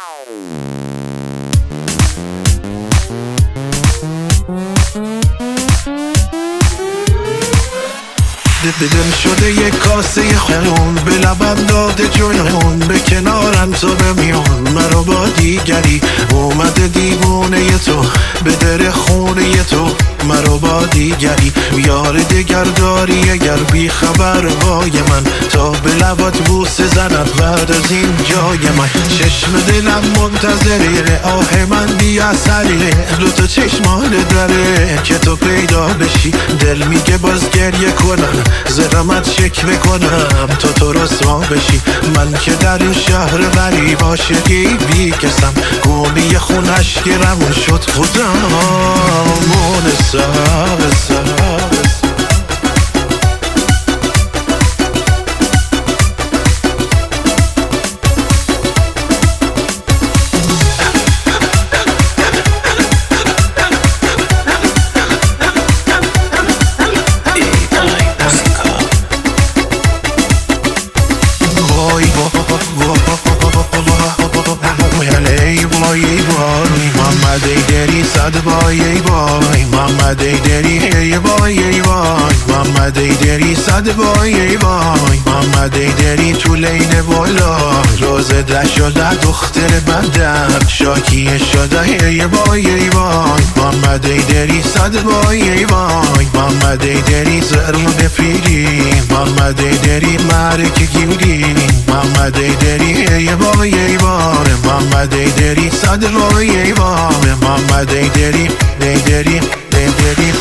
دلم شده یک کاسه خون، به لبم داده جنون، به کنارم تو بمیون. مرا با دیگری اومده دیوونه تو، به در خونه تو مرا با دیگری. یار دگر داری اگر بی خبر وای من، تا به لبات بوسه زند بعد از این جای من. چشم دلم منتظره، آه من بی اثره، دوتا چشمان داره که تو پیدا بشی. دل میگه باز گریه کنم، زرمت شک بکنم تو رسوا بشی. من که در این شهر غریب عاشقی بی کسم، گونی خونش گرمون شد خودمون سر. محمد ایدری صد بای ای بای، محمد ایدری ای بای ای بای، محمد ایدری صد بای ای بای، محمد ایدری تو لین بالا روزه ده شده دختر بدم شاکیه شده ای بای ای بای، محمد ایدری صد بای ای بای، محمد ایدری زرم بپیری، محمد ایدری مرک گیری، محمد ایدری ای بای ای بای، محمد ایدری صد بای ای بای، محمد ایدری ایدری ایدری.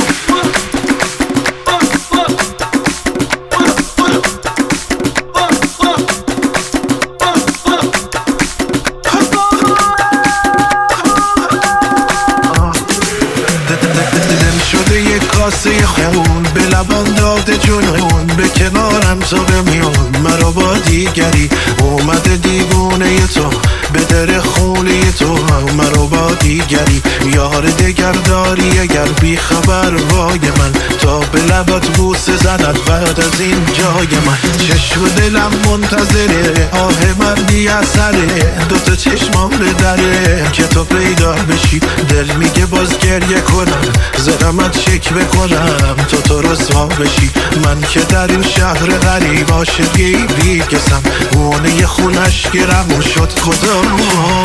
شده یک کاسه خون، به لبم داده جنون، به کنارم تو بمیون. مرا با دیگری اومده دیوونه تو، به در خونه تو مرا با دیگری. یار دگر داری اگر بی خبر وای من، تا به لبات بوسه زند بعد از این جای من. چشم دلم منتظره، آه من بی اثره، دوتا چشمام داره که تو پیدا بشی. دل میگه باز گریه کنم، زرمت شک بکنم تو رسوا بشی. من که در این شهر غریب عاشقی بی کسم، گونه خونش گرمون شد خودمون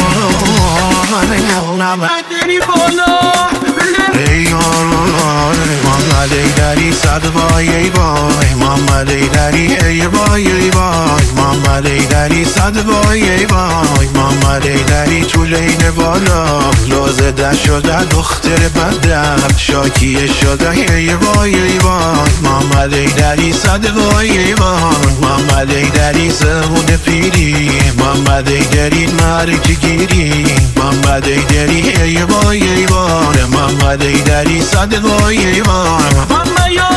ای محمد ایدری صد بای ای بای، محمد ایدری ای بای ای بای، محمد ایدری صد بای ای بای، محمد ایدری تو لین بالا لوزه ده شده دختر بدم شاکیه شده ای بای ای بای، محمد ایدری صد بای ای بای، محمد ایدری زمون پیری، محمد ایدری مرک گیری، محمد ایدری ای بای ای بای، محمد ایدری صد بای ای بای.